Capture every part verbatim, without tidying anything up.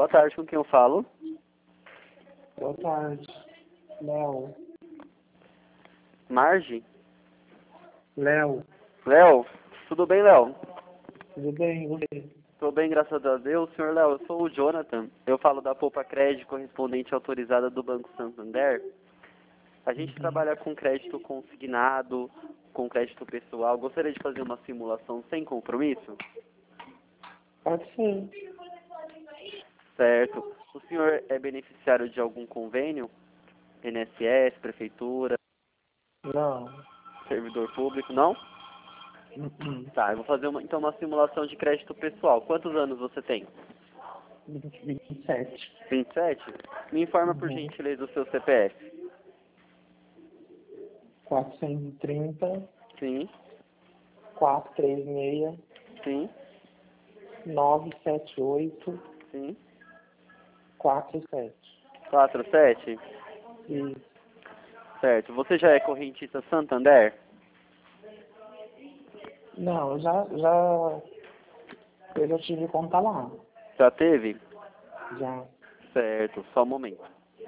Boa tarde, com quem eu falo? Boa tarde. Léo. Marge? Léo. Léo? Tudo bem, Léo? Tudo bem, e você? Tudo bem, graças a Deus. Senhor Léo, eu sou o Jonathan. Eu falo da Poupa Crédito, correspondente autorizada do Banco Santander. A gente Uhum. trabalha com crédito consignado, com crédito pessoal. Gostaria de fazer uma simulação sem compromisso? Pode ser. Certo. O senhor é beneficiário de algum convênio? I N S S, prefeitura, Não. servidor público, não? Uhum. Tá, eu vou fazer uma, então uma simulação de crédito pessoal. Quantos anos você tem? vinte e sete. vinte e sete? Me informa por Uhum. gentileza o seu C P F. quatrocentos e trinta, Sim, quatrocentos e trinta e seis, sim, novecentos e setenta e oito, sim. quarenta e sete. quatro sete? Isso. Certo. Você já é correntista Santander? Não, eu já, já, eu já tive conta lá. Já teve? Já. Certo, só um momento.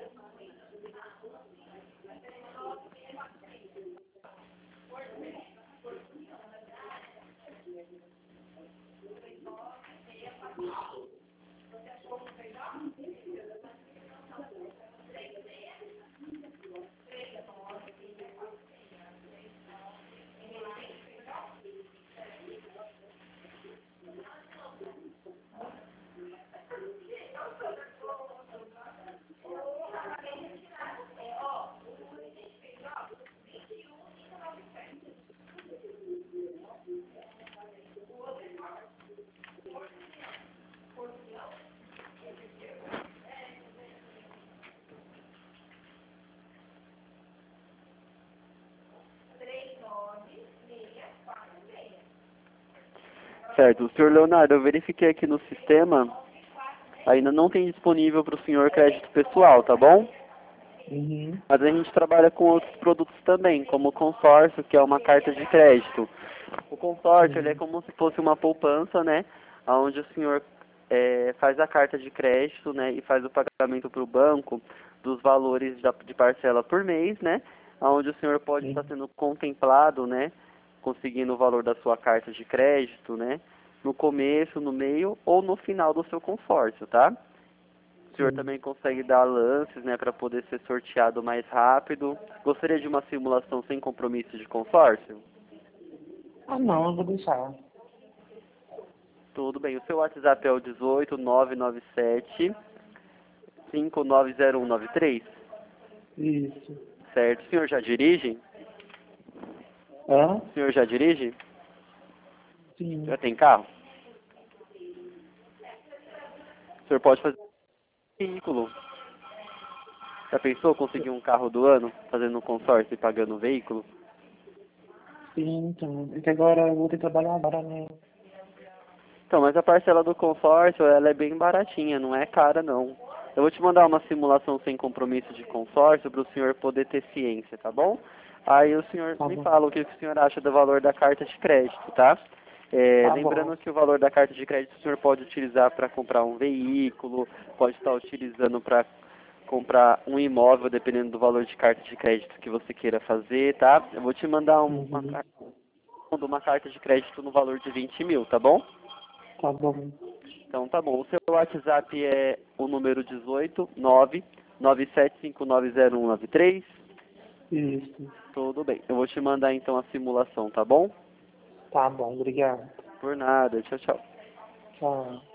Certo. O senhor Leonardo, eu verifiquei aqui no sistema, ainda não tem disponível para o senhor crédito pessoal, tá bom? Uhum. Mas a gente trabalha com outros produtos também, como o consórcio, que é uma carta de crédito. O consórcio, ele é Uhum. como se fosse uma poupança, né? Onde o senhor é, faz a carta de crédito, né? E faz o pagamento para o banco dos valores da- de parcela por mês, né? Onde o senhor pode estar Uhum. sendo contemplado, né? Conseguindo o valor da sua carta de crédito, né? No começo, no meio ou no final do seu consórcio, tá? O senhor Sim. também consegue dar lances, né, para poder ser sorteado mais rápido. Gostaria de uma simulação sem compromisso de consórcio? Ah, não, eu vou deixar. Tudo bem. O seu WhatsApp é o dezoito, nove nove sete, cinco nove zero um nove três? Isso. Certo. O senhor já dirige? Hã? O senhor já dirige? Sim. Já tem carro? O senhor pode fazer veículo. Já pensou conseguir um carro do ano, fazendo um consórcio e pagando o veículo? Sim, então. É que agora eu vou ter que trabalhar agora, né? Então, mas a parcela do consórcio, ela é bem baratinha, não é cara não. Eu vou te mandar uma simulação sem compromisso de consórcio para o senhor poder ter ciência, tá bom? Aí o senhor Tá me bom. fala o que o senhor acha do valor da carta de crédito, tá? É, Tá bom. lembrando que o valor da carta de crédito o senhor pode utilizar para comprar um veículo, pode estar utilizando para comprar um imóvel, dependendo do valor de carta de crédito que você queira fazer, tá? Eu vou te mandar um- uma, Uhum. car- uma carta de crédito no valor de vinte mil, tá bom? Tá bom. Então tá bom. O seu WhatsApp é o número dezoito, nove nove sete cinco nove zero um nove três. Isso. Tudo bem. Eu vou te mandar então a simulação, tá bom? Tá bom, obrigado. Por nada. Tchau, tchau. Tchau.